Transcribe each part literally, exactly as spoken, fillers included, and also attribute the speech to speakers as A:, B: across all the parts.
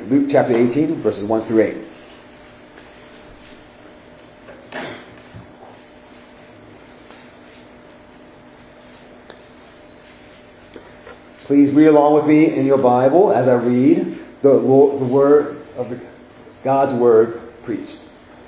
A: Luke chapter eighteen, verses one through eight. Please read along with me in your Bible as I read the, the word of the, God's word preached.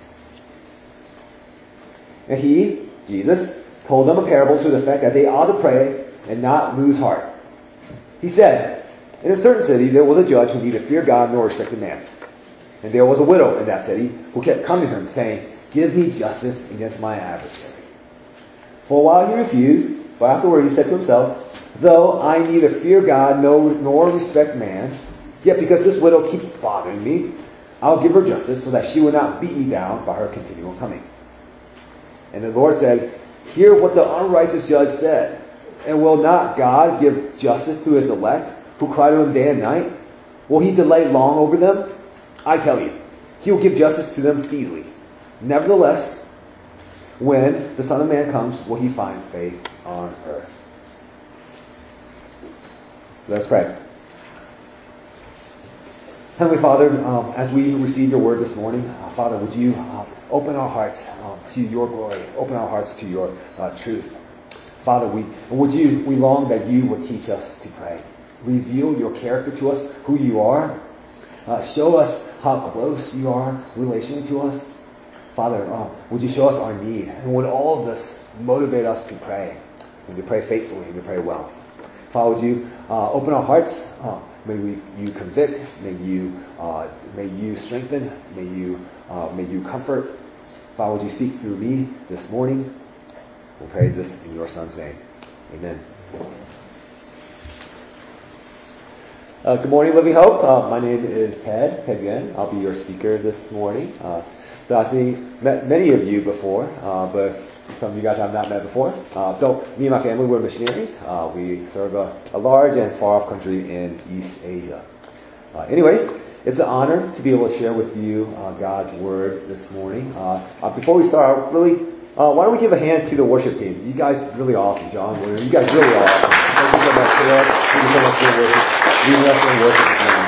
A: And he, Jesus, told them a parable to the effect that they ought to pray and not lose heart. He said, in a certain city there was a judge who neither feared God nor respected man. And there was a widow in that city who kept coming to him, saying, "Give me justice against my adversary." For a while he refused, but afterward he said to himself, "Though I neither fear God nor respect man, yet because this widow keeps bothering me, I'll give her justice so that she will not beat me down by her continual coming." And the Lord said, "Hear what the unrighteous judge said. And will not God give justice to his elect, who cry to him day and night? Will he delay long over them? I tell you, he will give justice to them speedily. Nevertheless, when the Son of Man comes, will he find faith on earth?" Let's pray. Heavenly Father, um, as we receive your word this morning, uh, Father, would you uh, open our hearts um, to your glory, open our hearts to your uh, truth. Father, we would you we long that you would teach us to pray. Reveal your character to us, who you are. Uh, show us how close you are relationally to us. Father, uh, would you show us our need? And would all of this motivate us to pray, and to pray faithfully, and to pray well. Father, would you uh, open our hearts? Uh, may we, you convict. May you, uh, may you strengthen. May you, uh, may you comfort. Father, would you speak through me this morning? We'll pray this in your Son's name. Amen. Uh, good morning, Living Hope. Uh, my name is Ted, Ted Nguyen. I'll be your speaker this morning. Uh, so I've met many of you before, uh, but some of you guys I've not met before. Uh, so me and my family, we're missionaries. Uh, we serve a, a large and far-off country in East Asia. Uh, anyways, it's an honor to be able to share with you uh, God's Word this morning. Uh, uh, before we start, really, uh, why don't we give a hand to the worship team? You guys are really awesome, John, William. You guys really are awesome. Thank you so much for that. Thank you so much for worship. Leading us in worship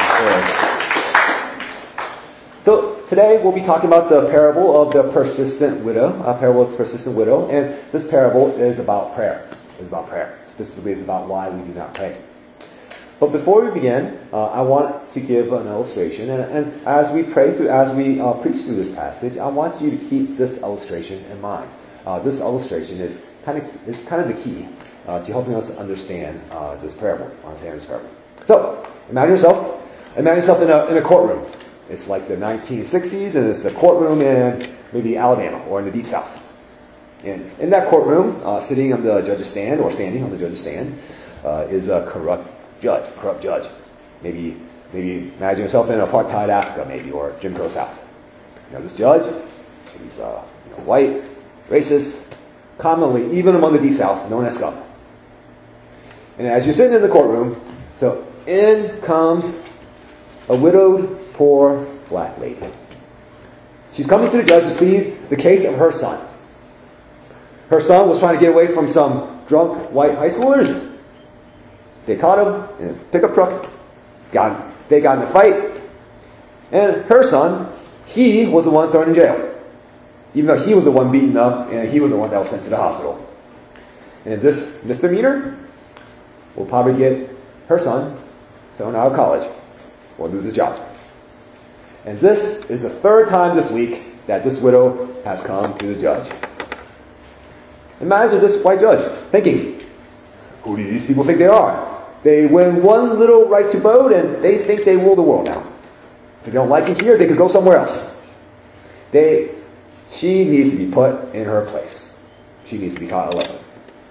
A: this morning. So today we'll be talking about the parable of the persistent widow, a parable of the persistent widow, and this parable is about prayer. It's about prayer. Specifically, it's about why we do not pray. But before we begin, uh, I want to give an illustration, and, and as we pray through, as we uh, preach through this passage, I want you to keep this illustration in mind. Uh, this illustration is kind of is kind of the key uh, to helping us understand uh, this parable. Understand this parable. So imagine yourself, imagine yourself in a in a courtroom. It's like the nineteen sixties, and it's a courtroom in maybe Alabama or in the Deep South. And in that courtroom, uh, sitting on the judge's stand or standing on the judge's stand, uh, is a corrupt judge, corrupt judge. Maybe, maybe imagine yourself in apartheid Africa, maybe, or Jim Crow South. You know, this judge, he's uh, you know, white, racist, commonly, even among the Deep South, known as scum. And as you're sitting in the courtroom, so in comes a widowed, poor black lady. She's coming to the judge to plead the case of her son. Her son was trying to get away from some drunk white high schoolers. They caught him in a pickup truck. Got, they got in a fight. And her son, he was the one thrown in jail. Even though he was the one beaten up and he was the one that was sent to the hospital. And this misdemeanor will probably get her son thrown out of college or lose his job. And this is the third time this week that this widow has come to the judge. Imagine this white judge thinking, who do these people think they are? They win one little right to vote and they think they rule the world now. If they don't like it here, they could go somewhere else. They, she needs to be put in her place. She needs to be caught alive.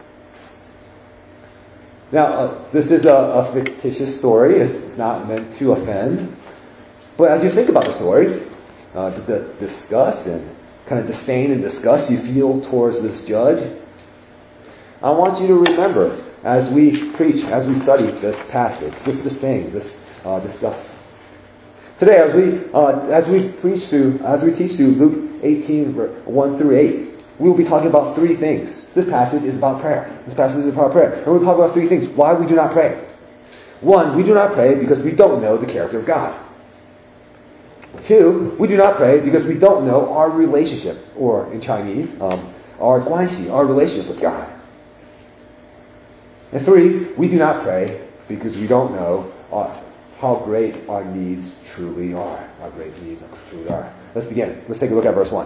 A: Now, uh, this is a, a fictitious story. It's not meant to offend. But as you think about the story, uh, the, the disgust and kind of disdain and disgust you feel towards this judge, I want you to remember as we preach, as we study this passage, this disdain, this uh, disgust. Today, as we uh, as we preach through, as we teach through Luke eighteen, one through eight, we will be talking about three things. This passage is about prayer. This passage is about prayer, and we'll talk about three things. Why we do not pray. One, we do not pray because we don't know the character of God. Two, we do not pray because we don't know our relationship, or in Chinese, um, our guanxi, our relationship with God. And three, we do not pray because we don't know our, how great our needs truly are. How great needs truly are. Let's begin. Let's take a look at verse one.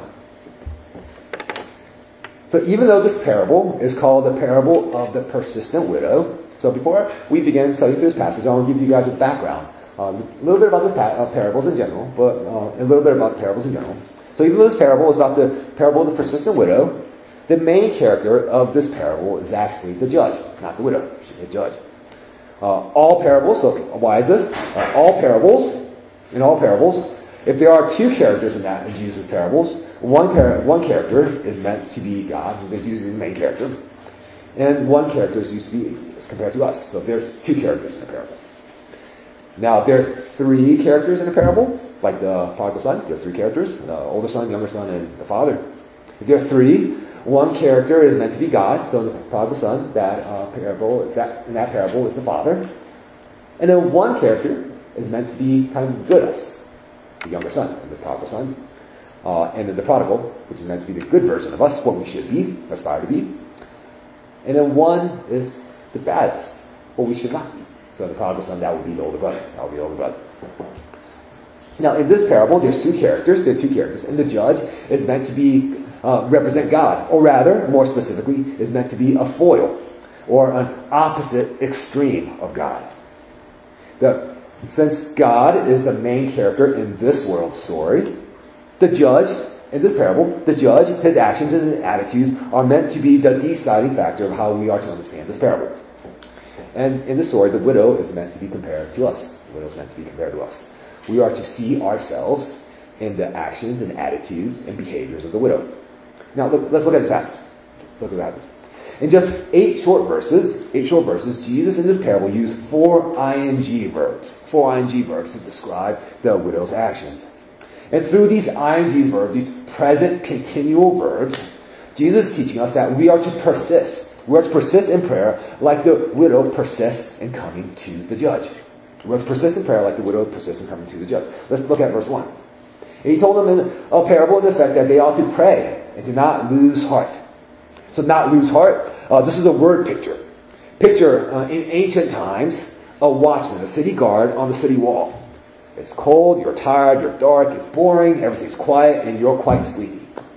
A: So even though this parable is called the parable of the persistent widow, so before we begin studying through this passage, I want to give you guys a background. Um, a little bit about the pa- uh, parables in general, but uh, a little bit about the parables in general. So even though this parable is about the parable of the persistent widow, the main character of this parable is actually the judge, not the widow. She's the judge. Uh, all parables, so why is this? Uh, all parables, in all parables, if there are two characters in that in Jesus' parables, one, par- one character is meant to be God, who is usually the main character, and one character is used to be is compared to us. So there's two characters in a parable. Now, if there's three characters in a parable, like the prodigal son, there's three characters, the older son, younger son, and the father. If there are three, one character is meant to be God, so the prodigal son, that uh, parable, that in that parable is the father. And then one character is meant to be kind of good us, the younger son, and the prodigal son. Uh, and then the prodigal, which is meant to be the good version of us, what we should be, aspire to be. And then one is the bad us, what we should not be. So the prodigal son, that would be the older brother. That would be the older brother. Now, in this parable, there's two characters. There are two characters. And the judge is meant to be uh, represent God. Or rather, more specifically, is meant to be a foil or an opposite extreme of God. The, since God is the main character in this world story, the judge, in this parable, the judge, his actions and his attitudes are meant to be the deciding factor of how we are to understand this parable. And in the story, the widow is meant to be compared to us. The widow is meant to be compared to us. We are to see ourselves in the actions and attitudes and behaviors of the widow. Now, look, let's look at this passage. Look at this. In just eight short verses, eight short verses, Jesus in this parable used four ing verbs, four ing verbs to describe the widow's actions. And through these ing verbs, these present continual verbs, Jesus is teaching us that we are to persist. We are to persist in prayer like the widow persists in coming to the judge. We are to persist in prayer like the widow persists in coming to the judge. Let's look at verse one. And he told them in a parable in effect that they ought to pray and do not lose heart. So not lose heart, uh, this is a word picture. Picture, uh, in ancient times, a watchman, a city guard on the city wall. It's cold, you're tired, you're dark, it's boring, everything's quiet, and you're quite sleepy.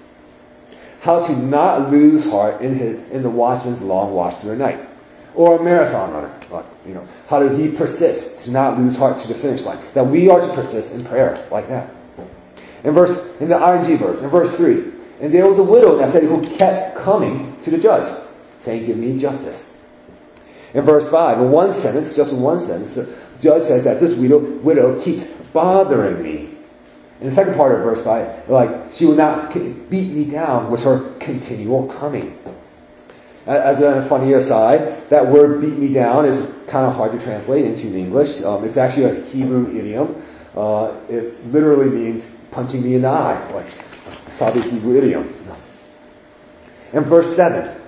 A: How to not lose heart in his in the watchman's long watch through the night. Or a marathon runner. Like, you know, how did he persist to not lose heart to the finish line? That we are to persist in prayer like that. In verse in the ing verse, in verse three, and there was a widow in that city who kept coming to the judge, saying, "Give me justice." In verse five, in one sentence, just in one sentence, the judge says that this widow, widow keeps bothering me. In the second part of verse five, like, she will not beat me down with her continual coming. As a funny aside, that word beat me down is kind of hard to translate into English. Um, it's actually a Hebrew idiom. Uh, it literally means punching me in the eye. Like, it's probably a Hebrew idiom. In verse seven,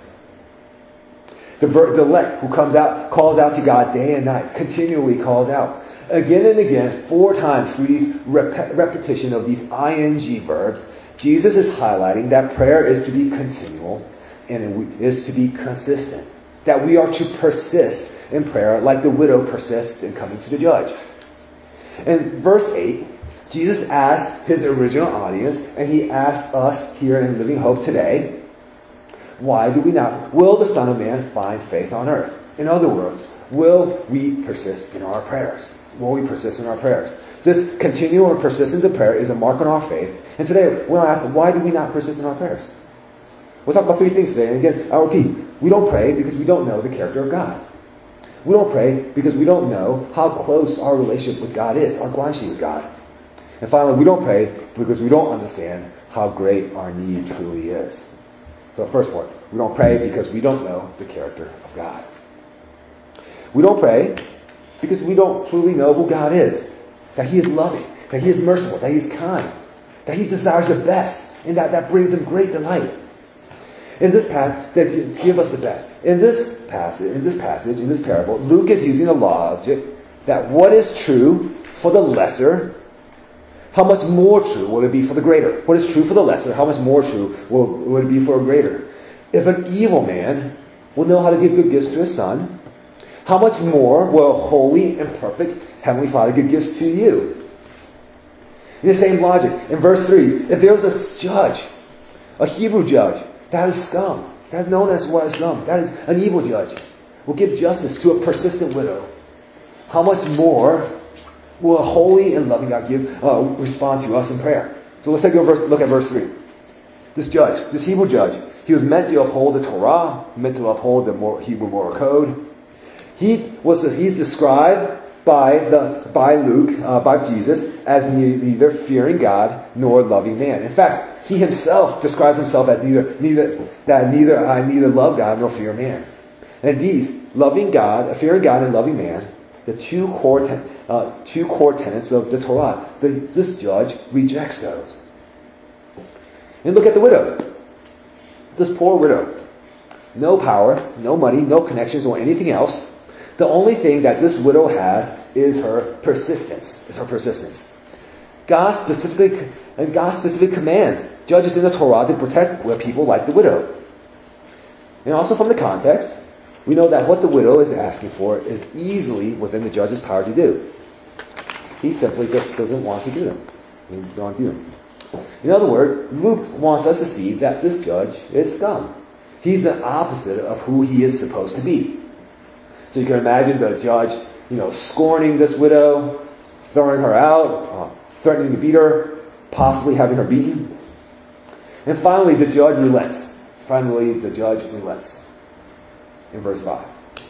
A: the, the elect who comes out, calls out to God day and night, continually calls out. Again and again, four times through these rep- repetition of these ing verbs, Jesus is highlighting that prayer is to be continual and it is to be consistent. That we are to persist in prayer like the widow persists in coming to the judge. In verse eight, Jesus asked his original audience, and he asks us here in Living Hope today, why do we not? Will the Son of Man find faith on earth? In other words, will we persist in our prayers? Will we persist in our prayers? This continual and persistence of prayer is a mark on our faith. And today, we want to ask, why do we not persist in our prayers? We'll talk about three things today. And again, I'll repeat. We don't pray because we don't know the character of God. We don't pray because we don't know how close our relationship with God is, our guanxi with God. And finally, we don't pray because we don't understand how great our need truly is. So first point, we don't pray because we don't know the character of God. We don't pray because we don't truly know who God is. That He is loving, that He is merciful, that He is kind, that He desires the best, and that that brings Him great delight. In this passage, that give us the best. In this passage, in this passage, in this parable, Luke is using a law object that what is true for the lesser, how much more true will it be for the greater? What is true for the lesser, how much more true will, will it be for a greater? If an evil man will know how to give good gifts to his son, how much more will a holy and perfect Heavenly Father give gifts to you? In the same logic, in verse three, if there was a judge, a Hebrew judge, that is scum. That is known as what is scum. That is an evil judge. Will give justice to a persistent widow. How much more will a holy and loving God give uh, respond to us in prayer? So let's take a verse, look at verse three. This judge, this Hebrew judge, he was meant to uphold the Torah, meant to uphold the Hebrew moral code. He was he's described by the by Luke, uh, by Jesus, as neither fearing God nor loving man. In fact, he himself describes himself as neither neither that neither I neither love God nor fear man. And these loving God, fearing God, and loving man, the two core ten, uh, two core tenets of the Torah. The, this judge rejects those. And look at the widow. This poor widow. No power, no money, no connections, or anything else. The only thing that this widow has is her persistence. Is her persistence. God specific and God specific commands judges in the Torah to protect people like the widow. And also from the context, we know that what the widow is asking for is easily within the judge's power to do. He simply just doesn't want to do them. He doesn't want to do them. In other words, Luke wants us to see that this judge is scum. He's the opposite of who he is supposed to be. So you can imagine the judge, you know, scorning this widow, throwing her out, uh, threatening to beat her, possibly having her beaten. And finally, the judge relents. Finally, the judge relents. In verse five.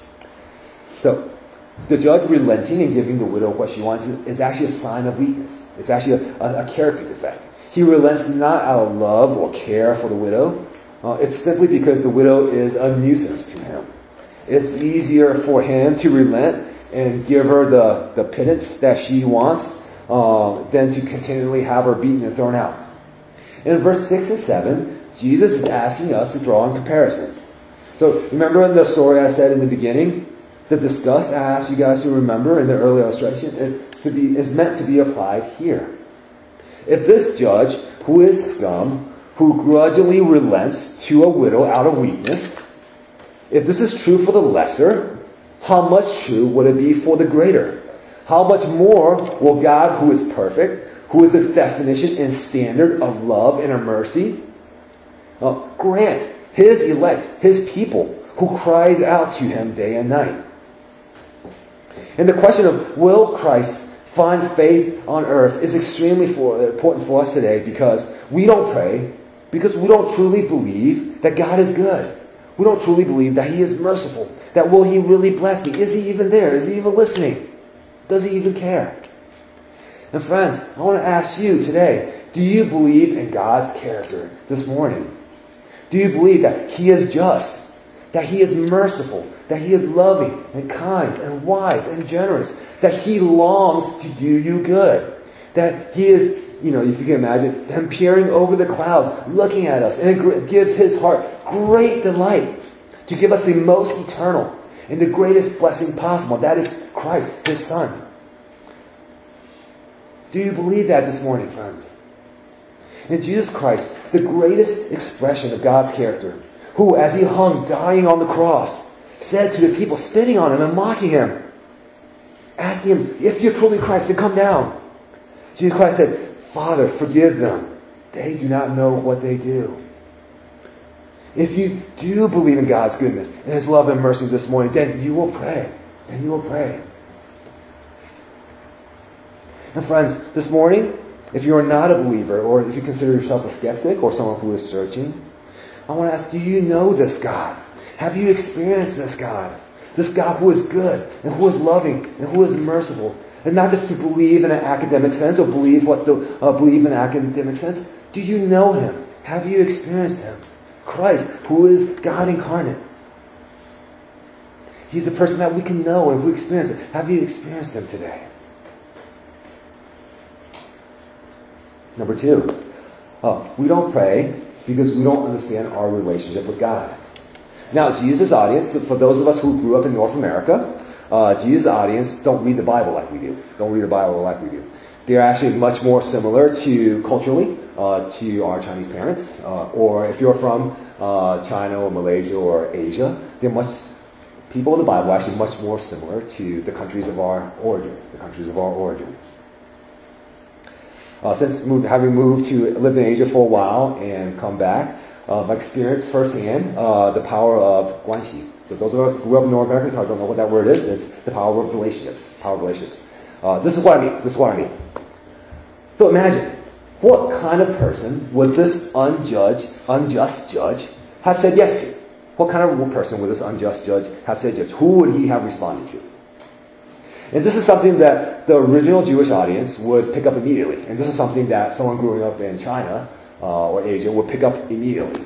A: So, the judge relenting and giving the widow what she wants is actually a sign of weakness. It's actually a, a, a character defect. He relents not out of love or care for the widow. Uh, it's simply because the widow is a nuisance to him. It's easier for him to relent and give her the, the pittance that she wants um, than to continually have her beaten and thrown out. In verse six and seven, Jesus is asking us to draw in comparison. So remember in the story I said in the beginning, the discuss I asked you guys to remember in the early illustration is, to be, is meant to be applied here. If this judge, who is scum, who grudgingly relents to a widow out of weakness, if this is true for the lesser, how much true would it be for the greater? How much more will God, who is perfect, who is the definition and standard of love and of mercy, uh, grant His elect, His people, who cries out to Him day and night? And the question of will Christ find faith on earth is extremely for, important for us today, because we don't pray, because we don't truly believe that God is good. We don't truly believe that He is merciful. That will He really bless me? Is He even there? Is He even listening? Does He even care? And friends, I want to ask you today, do you believe in God's character this morning? Do you believe that He is just? That He is merciful? That He is loving and kind and wise and generous? That He longs to do you good? That He is, you know, if you can imagine, Him peering over the clouds, looking at us, and it gives His heart great delight to give us the most eternal and the greatest blessing possible. That is Christ, His Son. Do you believe that this morning, friends? In Jesus Christ, the greatest expression of God's character, who, as He hung dying on the cross, said to the people spitting on Him and mocking Him, asking Him, if you're truly Christ, then come down. Jesus Christ said, Father, forgive them. They do not know what they do. If you do believe in God's goodness and His love and mercy this morning, then you will pray. Then you will pray. And friends, this morning, if you are not a believer, or if you consider yourself a skeptic or someone who is searching, I want to ask, do you know this God? Have you experienced this God? This God who is good and who is loving and who is merciful. And not just to believe in an academic sense or believe what the uh, believe in an academic sense. Do you know Him? Have you experienced Him? Christ, who is God incarnate. He's a person that we can know and we experience it. Have you experienced Him today? Number two, uh, we don't pray because we don't understand our relationship with God. Now, Jesus' audience, for those of us who grew up in North America, uh, Jesus' audience don't read the Bible like we do. Don't read the Bible like we do. They're actually much more similar to culturally uh, to our Chinese parents, uh, or if you're from uh, China or Malaysia or Asia, they're much people in the Bible are actually much more similar to the countries of our origin, the countries of our origin. Uh, since moved, having moved to live in Asia for a while and come back, uh, I've experienced firsthand uh, the power of guanxi. So those of us who grew up in North America probably don't know what that word is. It's the power of relationships. Power of relationships. Uh, this is what I mean. This is what I mean. So imagine, what kind of person would this unjudged, unjust judge have said yes to? What kind of person would this unjust judge have said yes to? Who would he have responded to? And this is something that the original Jewish audience would pick up immediately. And this is something that someone growing up in China uh, or Asia would pick up immediately.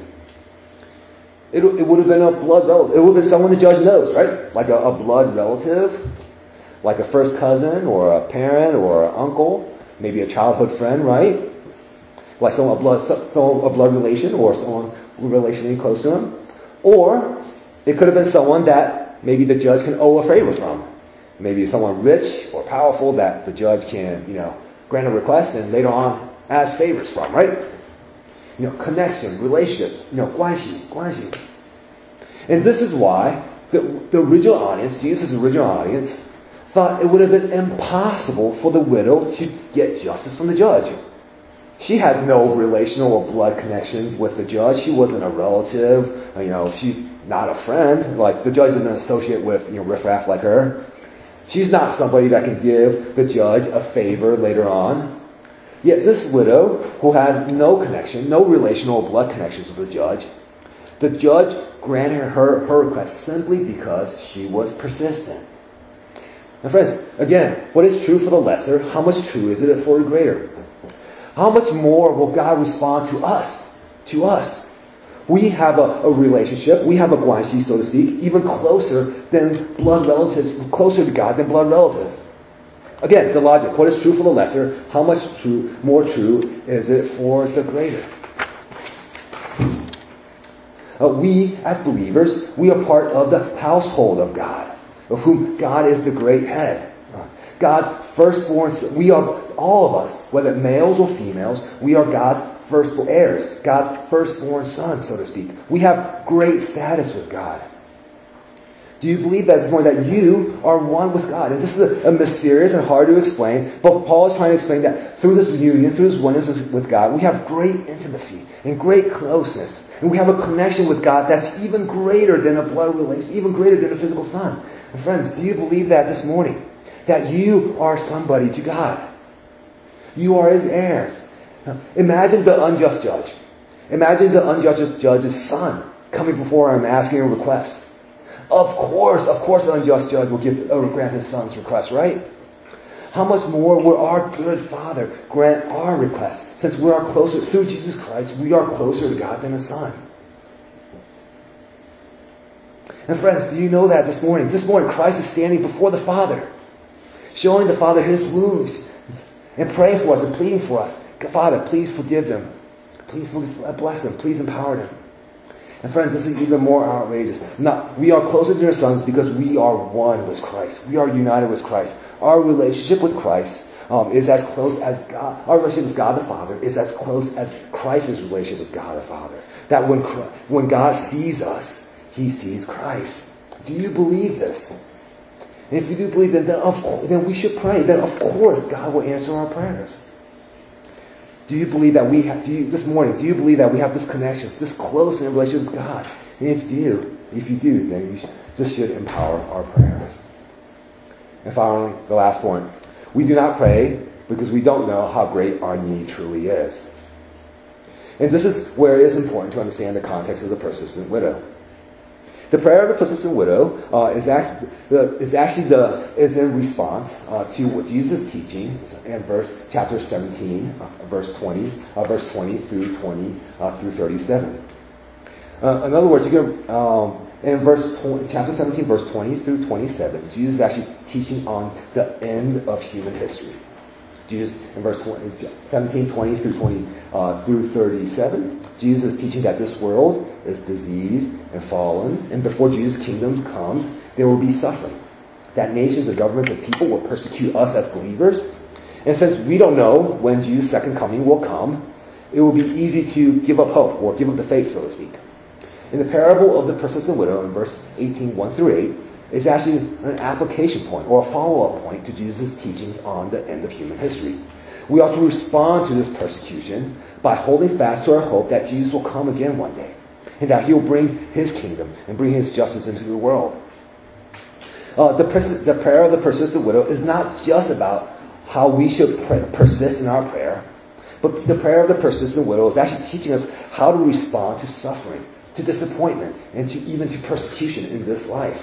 A: It, it would have been a blood relative. It would have been someone the judge knows, right? Like a, a blood relative, like a first cousin or a parent or an uncle, maybe a childhood friend, right? Like someone a blood, someone, a blood relation or someone relationally close to him. Or it could have been someone that maybe the judge can owe a favor from. Maybe someone rich or powerful that the judge can, you know, grant a request and later on ask favors from, right? You know, connection, relationships, you know, guanxi, guanxi. And this is why the, the original audience, Jesus' original audience, thought it would have been impossible for the widow to get justice from the judge. She had no relational or blood connections with the judge. She wasn't a relative. You know, she's not a friend. Like, the judge doesn't associate with, you know, riffraff like her. She's not somebody that can give the judge a favor later on. Yet this widow, who has no connection, no relational or blood connections with the judge, the judge granted her her request simply because she was persistent. Now friends, again, what is true for the lesser, how much true is it for the greater? How much more will God respond to us? To us. We have a, a relationship, we have a guanxi, so to speak, even closer than blood relatives, closer to God than blood relatives. Again, the logic, what is true for the lesser, how much true, more true is it for the greater? Uh, we, as believers, we are part of the household of God, of whom God is the great head. Uh, God's firstborn, we are, all of us, whether males or females, we are God's firstborn heirs, God's firstborn sons, so to speak. We have great status with God. Do you believe that this morning that you are one with God? And this is a, a mysterious and hard to explain, but Paul is trying to explain that through this union, through this oneness with God, we have great intimacy and great closeness. And we have a connection with God that's even greater than a blood relation, even greater than a physical son. And friends, do you believe that this morning? That you are somebody to God. You are His heirs. Now, imagine the unjust judge. Imagine the unjust judge's son coming before him asking a request. Of course, of course the unjust judge will give, uh, grant his son's request, right? How much more will our good Father grant our request? Since we are closer, through Jesus Christ, we are closer to God than His Son. And friends, do you know that this morning? This morning Christ is standing before the Father, showing the Father His wounds, and praying for us and pleading for us. Father, please forgive them. Please bless them. Please empower them. And friends, this is even more outrageous. Now, we are closer to your sons because we are one with Christ. We are united with Christ. Our relationship with Christ um, is as close as God. Our relationship with God the Father is as close as Christ's relationship with God the Father. That when when God sees us, He sees Christ. Do you believe this? And if you do believe that, then, of, then we should pray. Then of course God will answer our prayers. Do you believe that we have, do you, this morning, do you believe that we have this connection, this close in relationship with God? And if you do, if you do, then you should, this should empower our prayers. And finally, the last point. We do not pray because we don't know how great our need truly is. And this is where it is important to understand the context of the persistent widow. The prayer of the persistent widow uh, is actually the, is actually the is in response uh, to what Jesus is teaching in verse chapter seventeen, uh, verse twenty, uh, verse twenty through twenty uh, through thirty-seven. Uh, in other words, you can um, in verse twenty, chapter seventeen, verse twenty through twenty-seven, Jesus is actually teaching on the end of human history. Jesus in verse twenty, seventeen, twenty through twenty uh, through thirty-seven. Jesus is teaching that this world is diseased and fallen, and before Jesus' kingdom comes, there will be suffering. That nations and governments and people will persecute us as believers, And since we don't know when Jesus' second coming will come, it will be easy to give up hope or give up the faith, so to speak. In the parable of the persistent widow in verse eighteen, one through eight, is actually an application point or a follow-up point to Jesus' teachings on the end of human history. We ought to respond to this persecution by holding fast to our hope that Jesus will come again one day, and that He will bring His kingdom and bring His justice into the world. Uh, the, pers- the prayer of the persistent widow is not just about how we should pray, persist in our prayer, but the prayer of the persistent widow is actually teaching us how to respond to suffering, to disappointment, and to even to persecution in this life.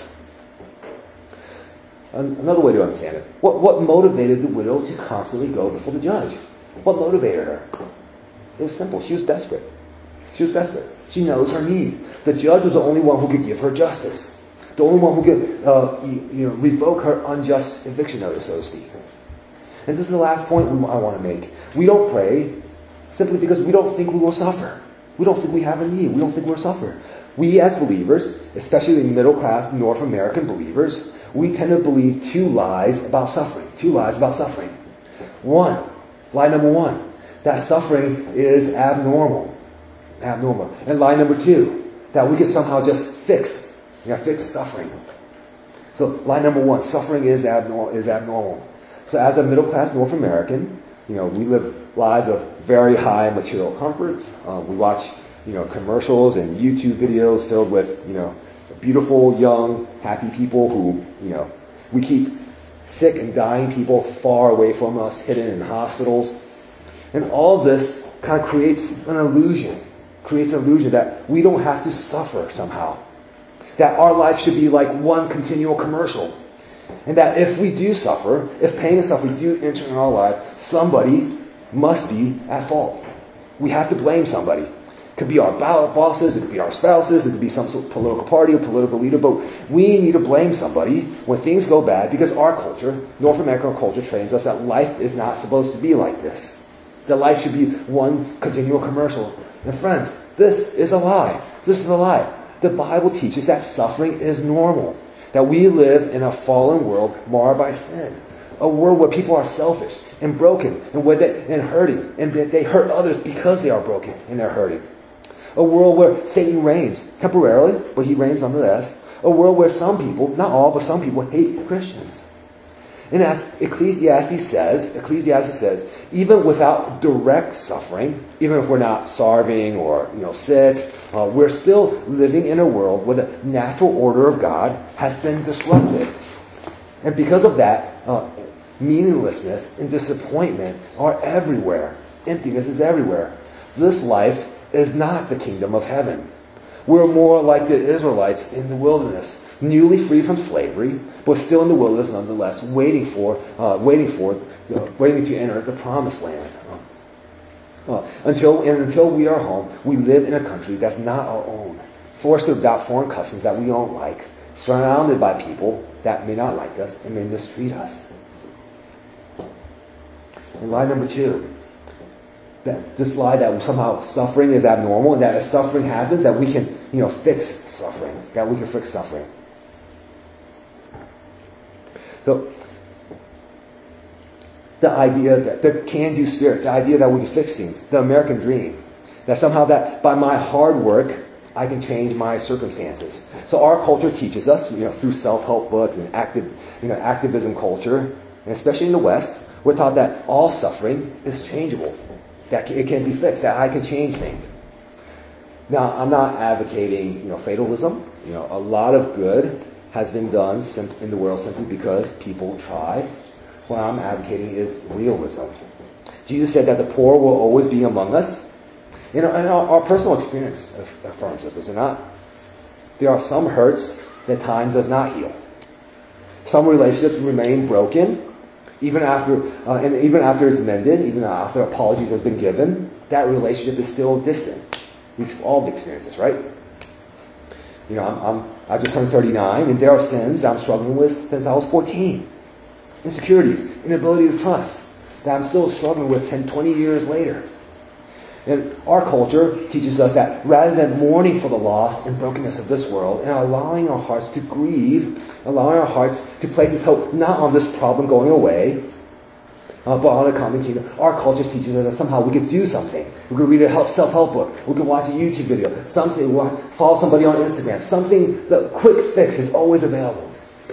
A: Another way to understand it. What, what motivated the widow to constantly go before the judge? What motivated her? It was simple. She was desperate. She was desperate. She knows her need. The judge was the only one who could give her justice. The only one who could uh, you know, revoke her unjust eviction notice, so to speak. And this is the last point I want to make. We don't pray simply because we don't think we will suffer. We don't think we have a need. We don't think we'll suffer. We as believers, especially middle-class North American believers, we tend to believe two lies about suffering. Two lies about suffering. One, lie number one, that suffering is abnormal. Abnormal. And lie number two, that we can somehow just fix, you know, fix suffering. So lie number one, suffering is abnormal. Is abnormal. So as a middle-class North American, you know, we live lives of very high material comforts. Um, we watch, you know, commercials and YouTube videos filled with, you know, beautiful, young, happy people who, you know, we keep sick and dying people far away from us, hidden in hospitals. And all of this kind of creates an illusion, creates an illusion that we don't have to suffer somehow. That our life should be like one continual commercial. And that if we do suffer, if pain and suffering do enter in our life, somebody must be at fault. We have to blame somebody. It could be our bosses, it could be our spouses, it could be some sort of political party or political leader, but we need to blame somebody when things go bad because our culture, North American culture, trains us that life is not supposed to be like this. That life should be one continual commercial. And friends, this is a lie. This is a lie. The Bible teaches that suffering is normal. That we live in a fallen world marred by sin. A world where people are selfish and broken and where they and hurting, and that they hurt others because they are broken and they're hurting. A world where Satan reigns temporarily, but he reigns nonetheless. A world where some people, not all, but some people hate Christians. And as Ecclesiastes says, Ecclesiastes says, even without direct suffering, even if we're not starving or you know sick, uh, we're still living in a world where the natural order of God has been disrupted. And because of that, uh, meaninglessness and disappointment are everywhere. Emptiness is everywhere. This life is not the kingdom of heaven. We're more like the Israelites in the wilderness, newly freed from slavery, but still in the wilderness nonetheless, waiting for, uh, waiting for, you know, waiting to enter the promised land. Uh, until and until we are home, we live in a country that's not our own, forced to adopt foreign customs that we don't like, surrounded by people that may not like us and may mistreat us. And lie number two, that this lie that somehow suffering is abnormal, and that if suffering happens, that we can, you know, fix suffering, that we can fix suffering. So, the idea that the can-do spirit, the idea that we can fix things, the American dream, that somehow that by my hard work I can change my circumstances. So our culture teaches us, you know, through self-help books and active, you know, activism culture, and especially in the West, we're taught that all suffering is changeable, that it can be fixed, that I can change things. Now, I'm not advocating, you know, fatalism. You know, a lot of good has been done in the world simply because people tried. What I'm advocating is realism. Jesus said that the poor will always be among us. You know, and our, our personal experience affirms this, does it not? There are some hurts that time does not heal. Some relationships remain broken, even after, uh, and even after it's mended, even after apologies have been given. That relationship is still distant. We've all experienced this, right? You know, I'm, I'm I just turned thirty-nine, and there are sins that I'm struggling with since I was fourteen. Insecurities, inability to trust, that I'm still struggling with ten, twenty years later. And our culture teaches us that rather than mourning for the loss and brokenness of this world and allowing our hearts to grieve, allowing our hearts to place this hope not on this problem going away, Uh, but on a common kingdom, our culture teaches us that somehow we could do something. We could read a help, self-help book. We could watch a YouTube video. Something, we'll follow somebody on Instagram. Something, the quick fix is always available.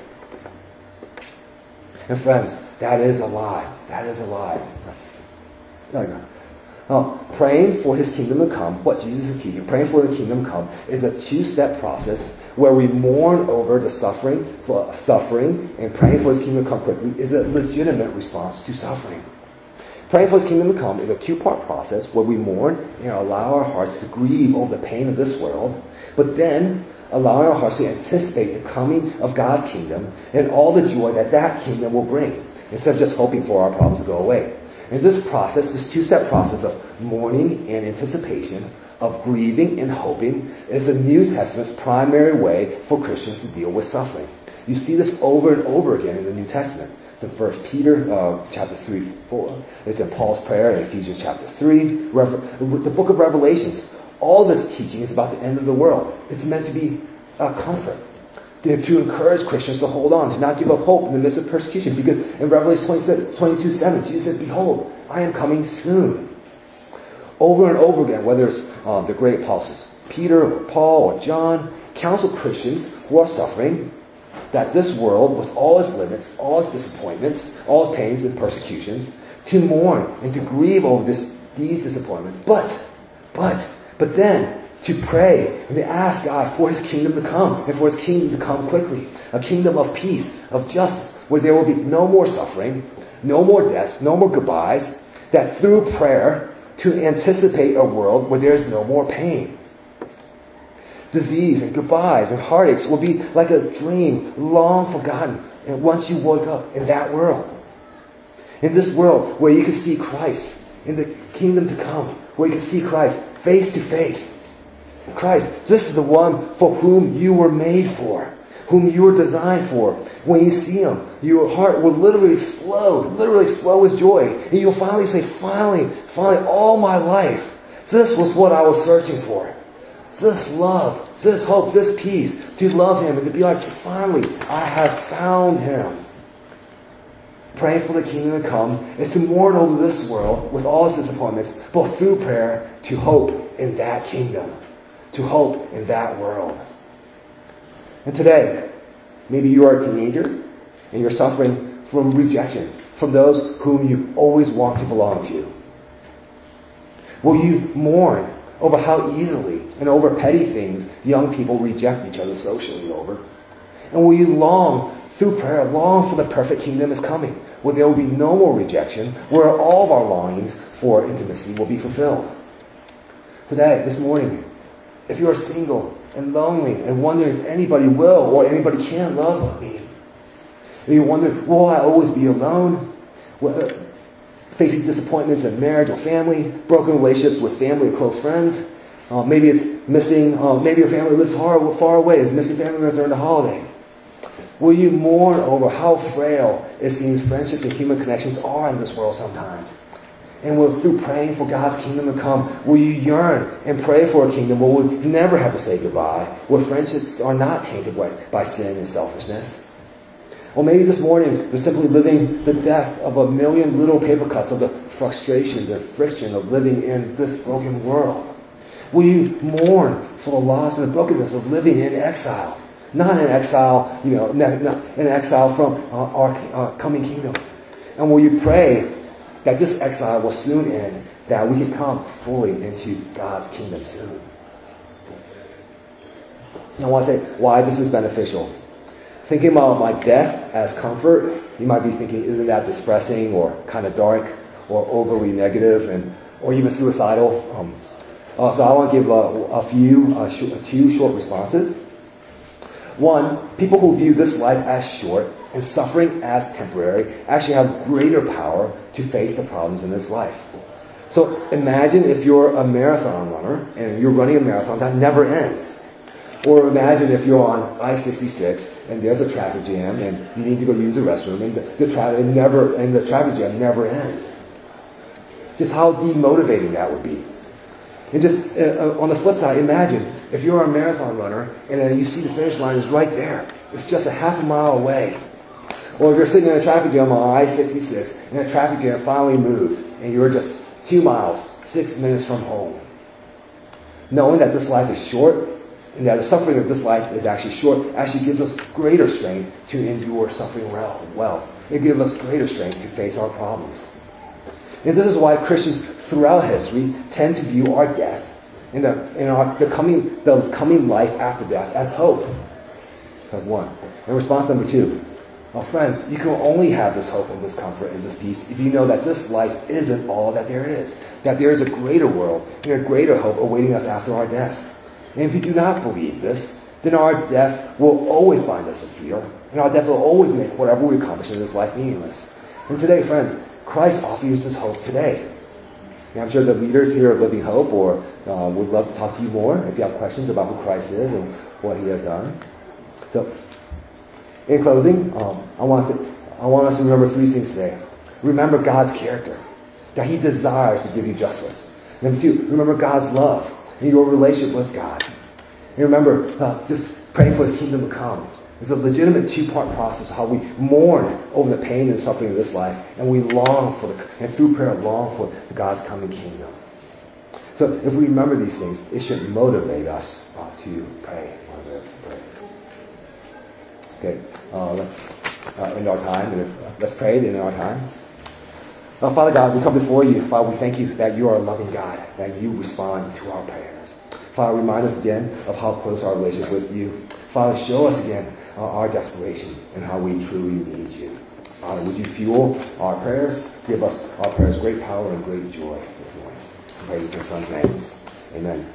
A: And friends, that is a lie. That is a lie. No, no. Uh, praying for His kingdom to come, what Jesus is teaching, praying for the kingdom to come, is a two-step process where we mourn over the suffering, for suffering, and praying for His kingdom to come quickly is a legitimate response to suffering. Praying for His kingdom to come is a two-part process where we mourn and allow our hearts to grieve over the pain of this world, but then allowing our hearts to anticipate the coming of God's kingdom and all the joy that that kingdom will bring, instead of just hoping for our problems to go away. And this process, this two-step process of mourning and anticipation, of grieving and hoping, is the New Testament's primary way for Christians to deal with suffering. You see this over and over again in the New Testament. It's in First Peter uh, chapter three, four. It's in Paul's prayer in Ephesians chapter three. Rever- the book of Revelations. All this teaching is about the end of the world. It's meant to be a comfort, to, to encourage Christians to hold on, to not give up hope in the midst of persecution. Because in Revelation twenty-two seven, Jesus says, "Behold, I am coming soon." Over and over again, whether it's um, the great apostles, Peter or Paul or John, counsel Christians who are suffering that this world, with all its limits, all its disappointments, all its pains and persecutions, to mourn and to grieve over this, these disappointments. But, but, but then to pray and to ask God for His kingdom to come and for His kingdom to come quickly. A kingdom of peace, of justice, where there will be no more suffering, no more deaths, no more goodbyes, that through prayer to anticipate a world where there is no more pain. Disease and goodbyes and heartaches will be like a dream long forgotten, and once you woke up in that world. In this world where you can see Christ, in the kingdom to come, where you can see Christ face to face. Christ, this is the one for whom you were made for, whom you were designed for. When you see Him, your heart will literally explode, literally explode with joy. And you'll finally say, finally, finally, all my life, this was what I was searching for. This love, this hope, this peace, to love Him and to be like, finally, I have found Him. Praying for the kingdom to come is to mourn over this world with all its disappointments, but through prayer to hope in that kingdom, to hope in that world. And today, maybe you are a teenager and you're suffering from rejection from those whom you always want to belong to. Will you mourn over how easily and over petty things young people reject each other socially over? And will you long, through prayer, long for the perfect kingdom is coming, where there will be no more rejection, where all of our longings for intimacy will be fulfilled? Today, this morning, if you are single and lonely and wondering if anybody will or anybody can love me, and you wonder, will I always be alone? Well, facing disappointments in marriage or family, broken relationships with family or close friends. Uh, maybe it's missing, uh, maybe your family lives far, far away, is missing family members during the holiday. Will you mourn over how frail it seems friendships and human connections are in this world sometimes? And will, through praying for God's kingdom to come, will you yearn and pray for a kingdom where we'll never have to say goodbye, where friendships are not tainted by sin and selfishness? Or maybe this morning you're simply living the death of a million little paper cuts of the frustration, the friction of living in this broken world. Will you mourn for the loss and the brokenness of living in exile? Not in exile, you know, not in exile from uh, our uh, coming kingdom. And will you pray that this exile will soon end, that we can come fully into God's kingdom soon? And I want to say why this is beneficial. Thinking about my death as comfort, you might be thinking, isn't that distressing or kind of dark or overly negative and or even suicidal? Um, uh, so I want to give a, a few, uh, sh- two short responses. One, people who view this life as short and suffering as temporary actually have greater power to face the problems in this life. So imagine if you're a marathon runner and you're running a marathon that never ends. Or imagine if you're on I sixty-six and there's a traffic jam and you need to go use the restroom and the, the traffic never and the traffic jam never ends. Just how demotivating that would be. And just uh, on the flip side, imagine if you're a marathon runner and uh, you see the finish line is right there. It's just a half a mile away. Or if you're sitting in a traffic jam on I sixty-six, and a traffic jam finally moves, and you're just two miles, six minutes from home. Knowing that this life is short, and that the suffering of this life is actually short, actually gives us greater strength to endure suffering well. It gives us greater strength to face our problems. And this is why Christians throughout history tend to view our death and the, and our, the, coming, the coming life after death as hope. That's one. And response number two. Well, friends, you can only have this hope and this comfort and this peace if you know that this life isn't all that there is. That there is a greater world and a greater hope awaiting us after our death. And if you do not believe this, then our death will always bind us in fear. And our death will always make whatever we accomplish in this life meaningless. And today, friends, Christ offers us hope today. And I'm sure the leaders here of Living Hope or uh, would love to talk to you more if you have questions about who Christ is and what He has done. So, in closing, um, I want to, I want us to remember three things today. Remember God's character, that He desires to give you justice. Number two, remember God's love and your relationship with God. And remember, uh, just praying for His kingdom to come. It's a legitimate two-part process, how we mourn over the pain and suffering of this life, and we long for, the, and through prayer, long for God's coming kingdom. So if we remember these things, it should motivate us uh, to pray. pray. Okay, uh, let's uh, end our time. And if, uh, let's pray and end our time. Uh, Father God, we come before you. Father, we thank you that you are a loving God, that you respond to our prayers. Father, remind us again of how close our relationship with you. Father, show us again uh, our desperation and how we truly need you. Father, would you fuel our prayers? Give us our prayers great power and great joy this morning. I pray this in His Son's name. Amen.